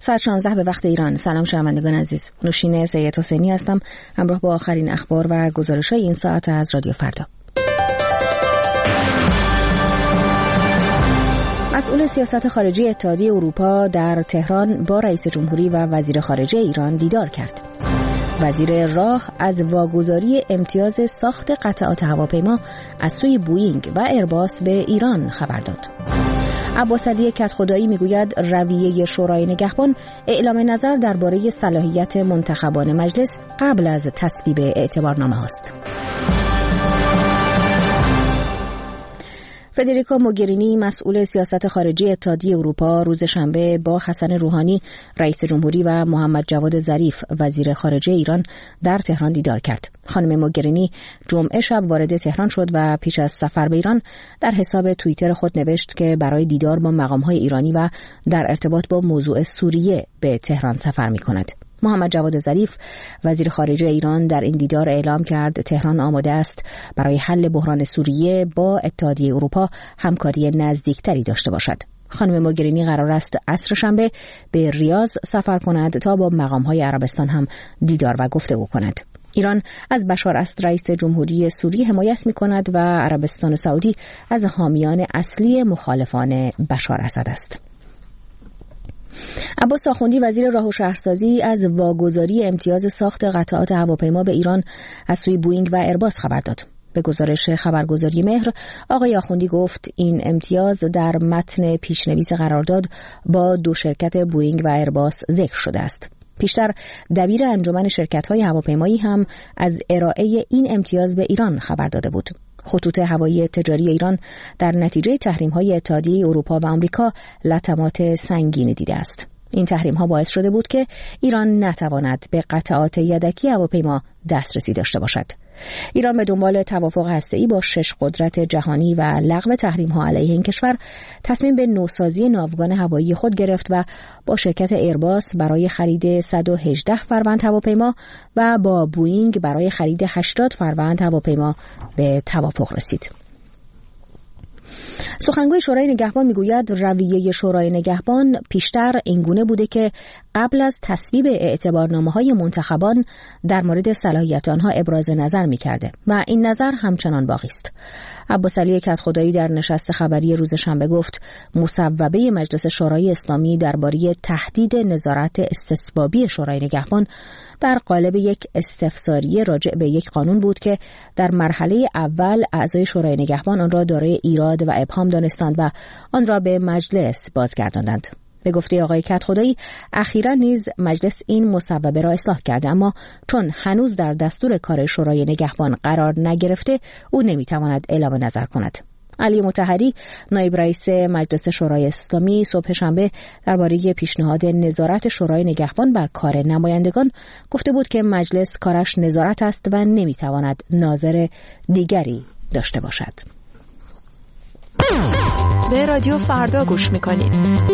ساعت 16 به وقت ایران. سلام شنوندگان عزیز. نوشین سید حسینی هستم همراه با آخرین اخبار و گزارش‌های این ساعت از رادیو فردا. مسئول سیاست خارجی اتحادیه اروپا در تهران با رئیس جمهوری و وزیر خارجه ایران دیدار کرد. وزیر راه از واگذاری امتیاز ساخت قطعات هواپیما از سوی بوئینگ و ایرباس به ایران خبر داد. عباسعلی کدخدایی میگوید رویه شورای نگهبان اعلام نظر درباره صلاحیت منتخبان مجلس قبل از تصویب اعتبارنامه هاست. فدریکا موگرینی مسئول سیاست خارجی اتحادیه اروپا روز شنبه با حسن روحانی رئیس جمهوری و محمد جواد ظریف وزیر خارجه ایران در تهران دیدار کرد. خانم موگرینی جمعه شب وارد تهران شد و پیش از سفر به ایران در حساب توییتر خود نوشت که برای دیدار با مقام‌های ایرانی و در ارتباط با موضوع سوریه به تهران سفر می‌کند. محمد جواد ظریف وزیر خارجه ایران در این دیدار اعلام کرد تهران آماده است برای حل بحران سوریه با اتحادیه اروپا همکاری نزدیکتری داشته باشد. خانم موگرینی قرار است عصر شنبه به ریاض سفر کند تا با مقام‌های عربستان هم دیدار و گفتگو کند. ایران از بشار اسد رئیس جمهوری سوریه حمایت می‌کند و عربستان سعودی از حامیان اصلی مخالفان بشار اسد است. عباس آخوندی وزیر راه و شهرسازی از واگذاری امتیاز ساخت قطعات هواپیما به ایران از سوی بوئینگ و ایرباس خبر داد. به گزارش خبرگزاری مهر، آقای آخوندی گفت این امتیاز در متن پیشنویس قرارداد با دو شرکت بوئینگ و ایرباس ذکر شده است. پیشتر دبیر انجمن شرکت‌های هواپیمایی هم از ارائه این امتیاز به ایران خبر داده بود. خطوط هوایی تجاری ایران در نتیجه تحریم‌های اتحادیه اروپا و آمریکا لطمات سنگینی دیده است. این تحریم‌ها باعث شده بود که ایران نتواند به قطعات یدکی هواپیما دسترسی داشته باشد. ایران به دنبال توافق هسته‌ای با 6 قدرت جهانی و لغو تحریم‌ها علیه این کشور تصمیم به نوسازی ناوگان هوایی خود گرفت و با شرکت ایرباس برای خرید 118 فروند هواپیما و با بوئینگ برای خرید 80 فروند هواپیما به توافق رسید. سخنگوی شورای نگهبان میگوید رویه شورای نگهبان پیشتر اینگونه بوده که قبل از تصویب اعتبارنامه‌های منتخبان در مورد صلاحیت آنها ابراز نظر می‌کرده و این نظر همچنان باقی است. عباسعلی کدخدایی در نشست خبری روز شنبه گفت مصوبه مجلس شورای اسلامی درباره تهدید نظارت استصوابی شورای نگهبان در قالب یک استفساریه راجع به یک قانون بود که در مرحله اول اعضای شورای نگهبان آن را دارای ایراد و ابهام دانستند و آن را به مجلس بازگرداندند. به گفته آقای کدخدایی اخیراً نیز مجلس این مصوبه را اصلاح کرده، اما چون هنوز در دستور کار شورای نگهبان قرار نگرفته او نمیتواند اعلام نظر کند. علی مطهری نایب رئیس مجلس شورای اسلامی صبح شنبه درباره پیشنهاد نظارت شورای نگهبان بر کار نمایندگان گفته بود که مجلس کارش نظارت است و نمیتواند ناظر دیگری داشته باشد. به رادیو فردا گوش میکنید.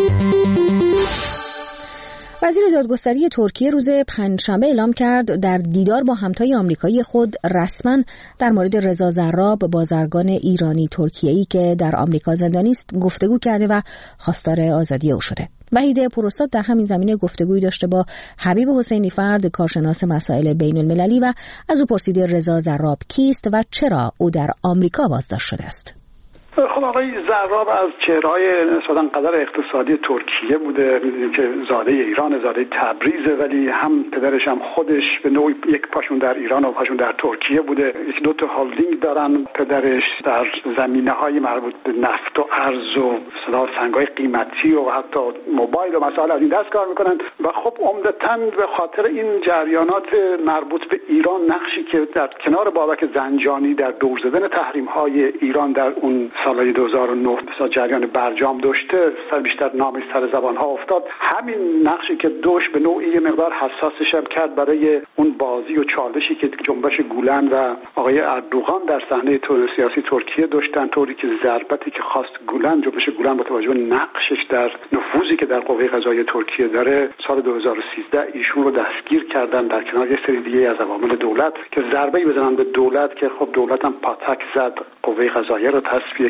وزیر دادگستری ترکیه روز پنجشنبه اعلام کرد در دیدار با همتای آمریکایی خود رسما در مورد رضا زراب بازرگان ایرانی ترکیه‌ای که در آمریکا زندانی است گفتگو کرده و خواستار آزادی او شده. وحید پوراستاد در همین زمینه گفتگویی داشته با حبیب حسینی فرد کارشناس مسائل بین المللی و از او پرسیده رضا زراب کیست و چرا او در آمریکا بازداشت شده است. خب آقای زراب از چهره‌های نسبتاً قدر اقتصادی ترکیه بوده. می‌دونیم که زاده ایران، زاده تبریزه، ولی هم پدرش هم خودش به نوعی یک پاشون در ایران و پاشون در ترکیه بوده. یک دو تا هولدینگ دارن. پدرش در زمینه‌های مربوط به نفت و ارز و سنگ‌های قیمتی و حتی موبایل و مسائل از این دست کار می‌کنن و خب عمدتاً به خاطر این جریانات مربوط به ایران نقشی که در کنار بابک زنجانی در دور زدن تحریم‌های ایران در اون سال 2009 مثلا جریان برجام داشته، بیشتر نامش سر زبان‌ها افتاد. همین نقشی که دوش به نوعی یه مقدار حساسش هم کرد برای اون بازی و چالشی که جنبش گولن و آقای اردوغان در صحنه سیاسی ترکیه داشتن، طوری که ضربتی که خواست گولن، جنبش گولن با توجه به نقشش در نفوذی که در قوه قضاییه ترکیه داره، سال 2013 ایشون رو دستگیر کردن در کنار یه سری دیگه از عوامل دولت که ضربه‌ای بزنن به دولت که خب دولت هم پاتک زد، قوه قضاییه رو تصفیه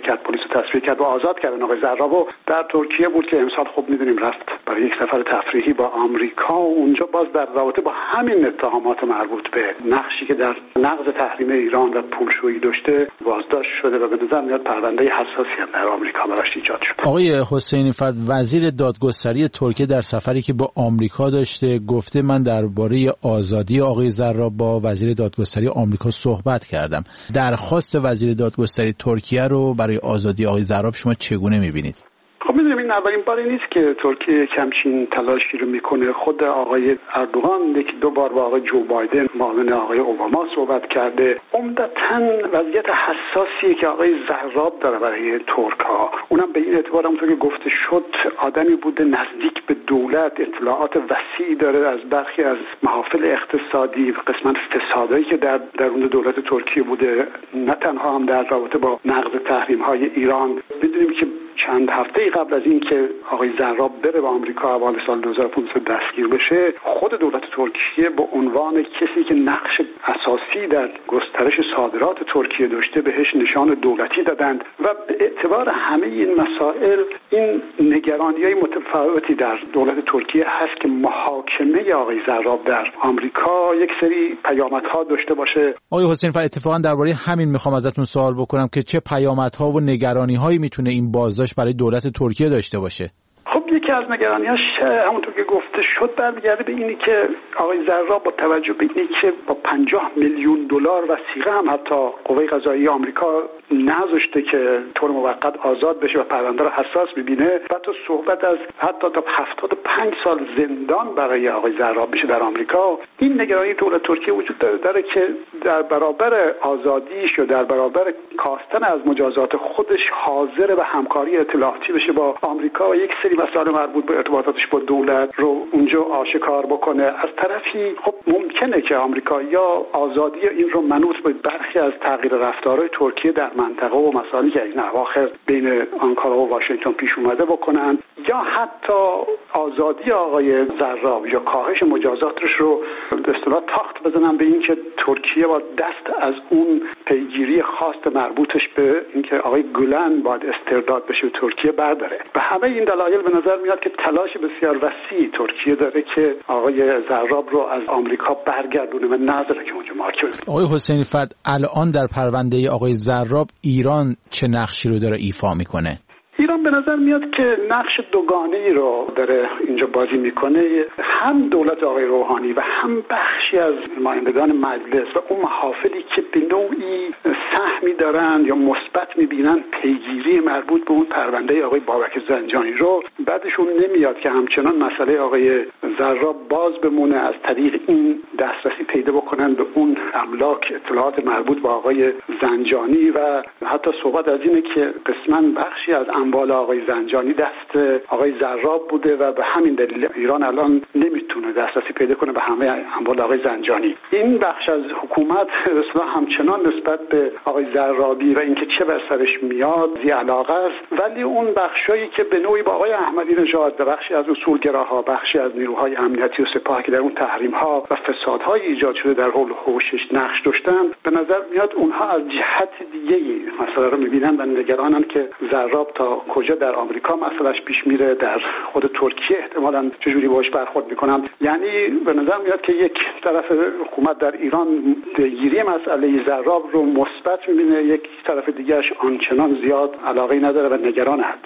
کرد، پلیس رو تصفیه کرد و آزاد کردن آقای زرابو. در ترکیه بود که امسال خب می‌دونیم رفت برای یک سفر تفریحی با آمریکا و اونجا باز در رابطه با همین اتهامات مربوط به نقشی که در نقض تحریم ایران و پولشویی داشته بازداشت شده و به نظر میاد پرونده حساسی هم در آمریکا براش ایجاد شده. آقای حسینی فرد، وزیر دادگستری ترکیه در سفری که با آمریکا داشته گفته من درباره آزادی آقای زراب با وزیر دادگستری آمریکا صحبت کردم. درخواست وزیر دادگستری ترکیه رو برای آزادی آقای زراب شما چگونه می‌بینید؟ خب می‌دونیم این اولین باری نیست که ترکیه همچین تلاشی رو میکنه. خود آقای اردوغان یکی دو بار با آقای جو بایدن معاون آقای اوباما صحبت کرده. عمدتاً وضعیت حساسیه که آقای زراب داره برای ترک‌ها. اونم به این اعتبار همونطور که گفته شد آدمی بوده نزدیک به دولت، اطلاعات وسیعی داره از برخی از محافل اقتصادی و قسمت فسادایی که در درون دولت ترکیه بوده، نه تنها هم در رابطه با نقض تحریم‌های ایران. می‌دونیم که چند هفته قبل از این که آقای زراب بره به آمریکا اوایل سال 2015 دستگیر بشه، خود دولت ترکیه به عنوان کسی که نقش اساسی در گسترش صادرات ترکیه داشته بهش نشان دولتی دادند و به اعتبار همه این مسائل این نگرانی‌های متفاوتی در دولت ترکیه هست که محاکمه آقای زراب در آمریکا یک سری پیامدها داشته باشه. آقای حسین فرد، اتفاقا درباره همین میخوام ازتون سوال بکنم که چه پیامدها و نگرانی‌هایی میتونه این بازداشت برای دولت ترکیه داشته باشه؟ خب یکی از نگرانی‌هاش همونطور که گفته شد برمیگرده به اینی که آقای زراب با توجه به اینی که با 50 میلیون دلار وثیقه هم حتی قوه قضاییه آمریکا نذاشته که طور موقت آزاد بشه و پرونده رو حساس ببینه و تا صحبت از حتی تا 75 سال زندان برای آقای زراب بشه در آمریکا. این نگرانی دولت ترکیه وجود داره که در برابر آزادیش و در برابر کاستن از مجازات خودش حاضر به همکاری اطلاعاتی بشه با آمریکا و یک سری مسائل مربوط به ارتباطاتش با دولت رو اونجا آشکار بکنه. از طرفی خب ممکنه که آمریکایی‌ها آزادی این رو منوط به برخی از تغییر رفتارهای ترکیه در منطقه و مسائلی که این اواخر بین آنکارا و واشنگتن پیش اومده بکنن، یا حتی آزادی آقای زراب یا کاهش مجازاتش رو به اصطلاح تاخت بزنن به اینکه ترکیه با دست از اون پیگیری خواست مربوطش به اینکه آقای گولن باید استرداد بشه ترکیه برداره. به همه این دلایل به نظر میاد که تلاش بسیار وسیع ترکیه داره که آقای زراب رو از آمریکا برگردونه و نذاره که اونجا محاکمه بشه. آقای حسینی فرد، الان در پرونده آقای زراب ایران چه نقشی رو داره ایفا میکنه؟ ایران به نظر میاد که نقش دوگانه‌ای رو داره اینجا بازی میکنه. هم دولت آقای روحانی و هم بخشی از نمایندگان مجلس و اون محافلی که به نوعی سهمی دارن یا مثبت میبینن پیگیری مربوط به اون پرونده آقای بابک زنجانی رو، بعدشون نمیاد که همچنان مسئله آقای زراب باز بمونه، از طریق این دسترسی پیدا بکنن به اون املاک، اطلاعات مربوط به آقای زنجانی و حتی صحبت از اینه که قسماً بخشی از اموال آقای زنجانی دست آقای زراب بوده و به همین دلیل ایران الان نمیتونه دسترسی پیدا کنه به همه اموال آقای زنجانی. این بخش از حکومت اصلا همچنان نسبت به آقای زرابی و اینکه چه بر سرش میاد ذی علاقه است، ولی اون بخشایی که به نوعی با آقای احمدی نژاد و بخشی از اصولگراها، بخشی از نیروهای امنیتی و سپاه که در اون تحریم‌ها و فسادهای ایجاد شده در حول حوشش نقش داشتن، به نظر میاد اونها از جهت دیگه‌ای مسئله رو میبینن و نگرانن که زراب تا کجا در آمریکا مسئلهش پیش میره، در خود ترکیه احتمالاً چجوری باهاش برخورد میکنن. یعنی به نظر میاد که یک طرف حکومت در ایران پیگیری مسئله زراب رو مثبت میبینه، یک طرف دیگه‌اش آنچنان زیاد علاقه نداره و نگران هست.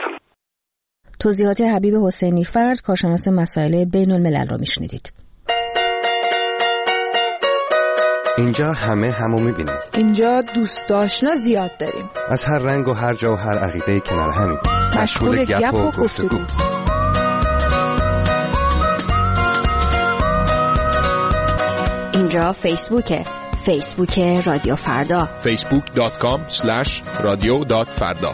توضیحات حبیب حسینی فرد، کارشناس مسائل بین الملل رو میشنیدید. اینجا همو میبینیم. اینجا دوست آشنا زیاد داریم. از هر رنگ و هر جا و هر عقیده کنار همیم. مشغول گپ و گفتگو. اینجا فیسبوک رادیو فردا. facebook.com/radio.farda.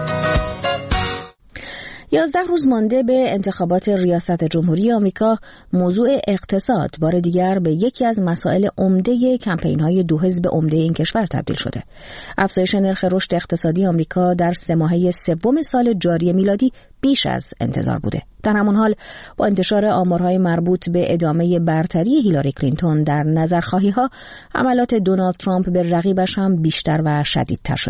11 روز مانده به انتخابات ریاست جمهوری آمریکا، موضوع اقتصاد بار دیگر به یکی از مسائل عمده کمپین‌های دو حزب عمده این کشور تبدیل شده. افزایش نرخ رشد اقتصادی آمریکا در 3 ماهه سوم سال جاری میلادی بیش از انتظار بوده. در همان حال با انتشار آمارهای مربوط به ادامه برتری هیلاری کلینتون در نظرخواهی‌ها، حملات دونالد ترامپ به رقیبش هم بیشتر و شدیدتر شده.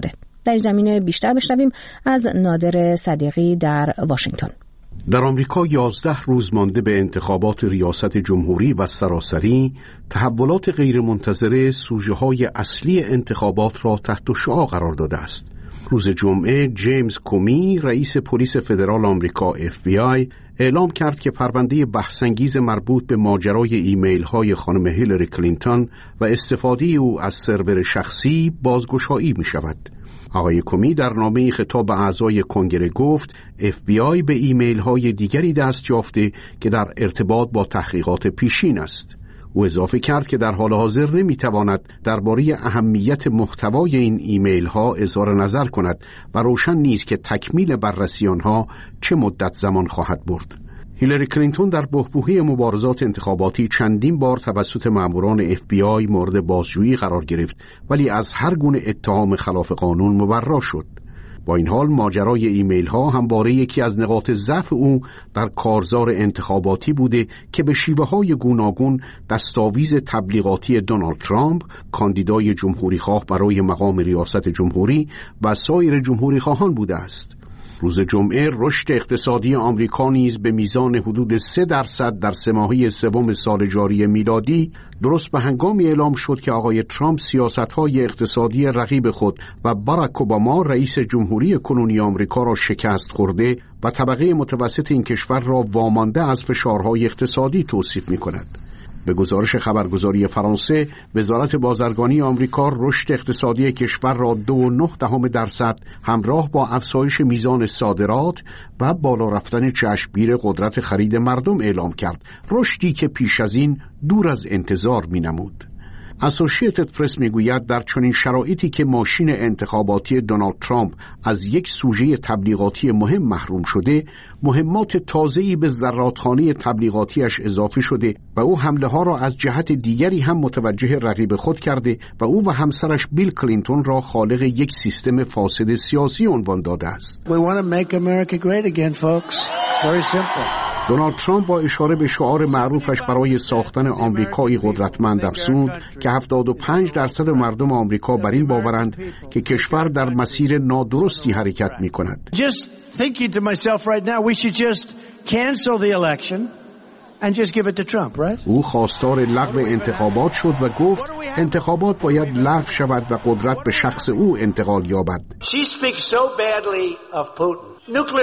در این زمینه بیشتر بشنویم از نادر صدیقی در واشنگتن. در آمریکا 11 روز مانده به انتخابات ریاست جمهوری و سراسری، تحولات غیرمنتظره سوژه‌های اصلی انتخابات را تحت شعاع قرار داده است. روز جمعه جیمز کومی، رئیس پلیس فدرال آمریکا FBI، اعلام کرد که پرونده بحث‌انگیز مربوط به ماجرای ایمیل‌های خانم هیلاری کلینتون و استفاده او از سرور شخصی بازگشایی می‌شود. آقای کومی در نامه‌ای خطاب به اعضای کنگره گفت FBI به ایمیل‌های دیگری دست یافته که در ارتباط با تحقیقات پیشین است. او اضافه کرد که در حال حاضر نمی‌تواند درباره اهمیت محتوای این ایمیل‌ها اظهار نظر کند و روشن نیست که تکمیل بررسی آنها چه مدت زمان خواهد برد. هیلاری کلینتون در بحبوحه مبارزات انتخاباتی چندین بار توسط ماموران FBI مورد بازجویی قرار گرفت، ولی از هر گونه اتهام خلاف قانون مبرا شد. با این حال ماجرای ایمیل ها همواره یکی از نقاط ضعف او در کارزار انتخاباتی بوده که به شیوه های گوناگون دستاویز تبلیغاتی دونالد ترامپ، کاندیدای جمهوری خواه برای مقام ریاست جمهوری و سایر جمهوری خواهان بوده است. روز جمعه رشد اقتصادی آمریکا نیز به میزان حدود 3% در سه ماهه سوم سال جاری میلادی درست به هنگامی اعلام شد که آقای ترامپ سیاست‌های اقتصادی رقیب خود و باراک اوباما رئیس جمهوری کنونی آمریکا را شکست خورده و طبقه متوسط این کشور را وامانده از فشارهای اقتصادی توصیف می‌کند. به گزارش خبرگزاری فرانسه، وزارت بازرگانی آمریکا رشد اقتصادی کشور را 2.9% همراه با افزایش میزان صادرات و بالا رفتن چشمگیر قدرت خرید مردم اعلام کرد، رشدی که پیش از این دور از انتظار می‌نمود. اسوسییتد پرس میگوید در چنین شرایطی که ماشین انتخاباتی دونالد ترامپ از یک سوژه تبلیغاتی مهم محروم شده، مهمات تازه‌ای به زرادخانه تبلیغاتیش اضافه شده و او حمله ها را از جهت دیگری هم متوجه رقیب خود کرده و او و همسرش بیل کلینتون را خالق یک سیستم فاسد سیاسی عنوان داده است. We want to make America great again, folks. Very simple. دونالد ترامپ با اشاره به شعار معروفش برای ساختن آمریکایی قدرتمند افزود که 75% مردم آمریکا بر این باورند که کشور در مسیر نادرستی حرکت می‌کند. Just thinking to myself right now, we should just cancel the election and just give it to Trump, right? او خواستار لغو انتخابات شد و گفت انتخابات باید لغو شود و قدرت به شخص او انتقال یابد. She speaks so badly of Putin.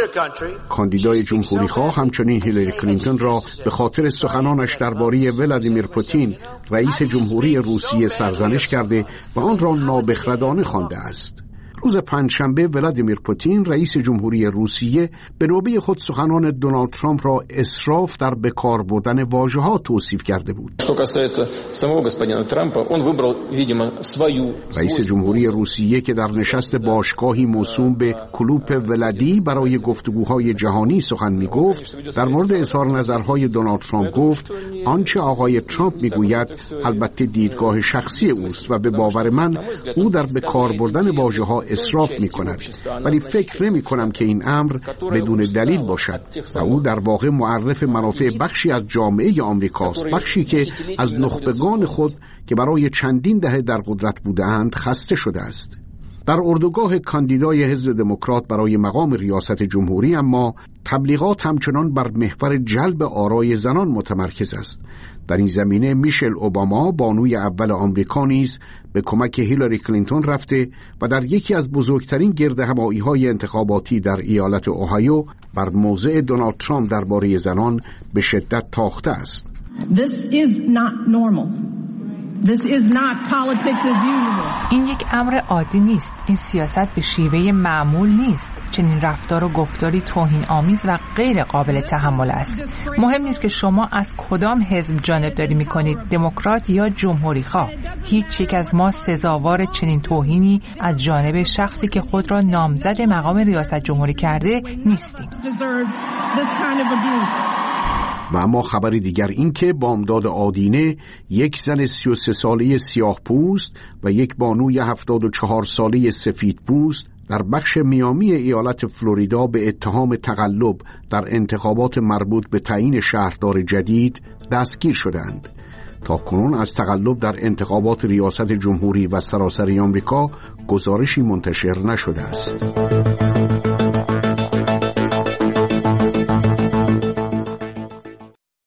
کاندیدای جمهوری خواه همچنین هیلاری کلینتون را به خاطر سخنانش درباره ولادیمیر پوتین رئیس جمهوری روسیه سرزنش کرده و آن را نابخردانه خوانده است. روز پنجشنبه ولادیمیر پوتین رئیس جمهوری روسیه به نوبه خود سخنان دونالد ترامپ را اسراف در بکار بردن واژه‌ها توصیف کرده بود. رئیس جمهوری روسیه که در نشست باشگاهی موسوم به کلوپ ولادی برای گفتگوهای جهانی سخن می‌گفت، در مورد اظهار نظرهای دونالد ترامپ گفت آنچه آقای ترامپ می‌گوید البته دیدگاه شخصی اوست و به باور من او در بکار بردن واژه‌ها اسراف می‌کند، ولی فکر نمی‌کنم که این امر بدون دلیل باشد و او در واقع معرف منافع بخشی از جامعه آمریکاست، بخشی که از نخبگان خود که برای چندین دهه در قدرت بودند خسته شده است. در اردوگاه کاندیدای حزب دموکرات برای مقام ریاست جمهوری اما تبلیغات همچنان بر محور جلب آرای زنان متمرکز است. در این زمینه میشل اوباما بانوی اول آمریکا نیز به کمک هیلاری کلینتون رفته و در یکی از بزرگترین گردهمایی‌های انتخاباتی در ایالت اوهایو بر موضع دونالد ترامپ درباره زنان به شدت تاخته است. This is not normal. This is not politics as usual. این یک امر عادی نیست. این سیاست به شیوه معمول نیست. چنین رفتار و گفتاری توهین‌آمیز و غیر قابل تحمل است. مهم نیست که شما از کدام حزب جانبداری می‌کنید، دموکرات یا جمهوری خواه. هیچ یک از ما سزاوار چنین توهینی از جانب شخصی که خود را نامزد مقام ریاست جمهوری کرده نیستیم. و اما خبری دیگر این که بامداد آدینه، یک زن 33 ساله سیاه پوست و یک بانوی 74 ساله سفید پوست در بخش میامی ایالت فلوریدا به اتهام تقلب در انتخابات مربوط به تعیین شهردار جدید دستگیر شدند. تا کنون از تقلب در انتخابات ریاست جمهوری و سراسری آمریکا گزارشی منتشر نشده است.